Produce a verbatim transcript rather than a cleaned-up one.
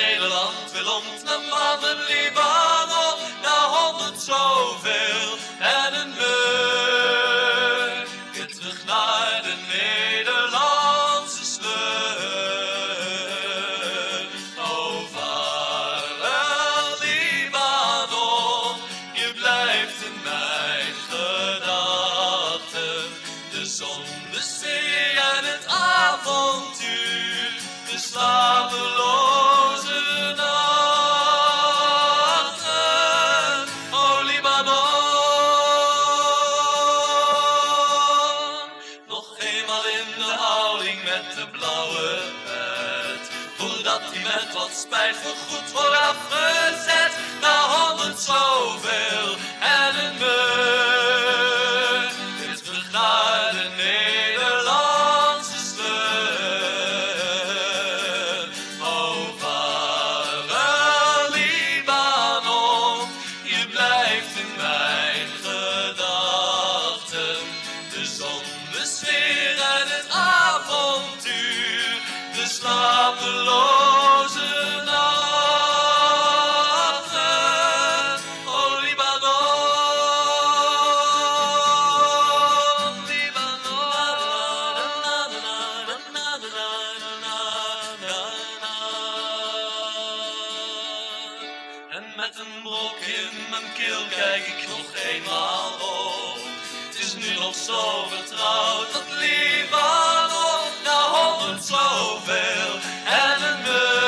Nederland wil ont naar mannen Libanon, naar honderd zoveel en een meur. Weer terug naar de Nederlandse sleur. O vaarwel Libanon, je blijft in mijn gedachten. De zon, de zee en het avontuur, de slapeloze nachten. O Libanon, nog eenmaal in de houding met de blauwe pet, voordat hij met wat spijt voorgoed wordt afgezet. Na honderd zoveel en een meur, weer terug naar de Nederlandse sleur. O vaarwel Libanon, je blijft in mijn gedachten. De zon, de sfeer en het avontuur, de slapeloze nachten. O Libanon, Libanon. En met een brok in mijn keel kijk ik nog eenmaal op. Het is nu nog zo vertrouwd dat Libanon, na honderd zoveel en een meur.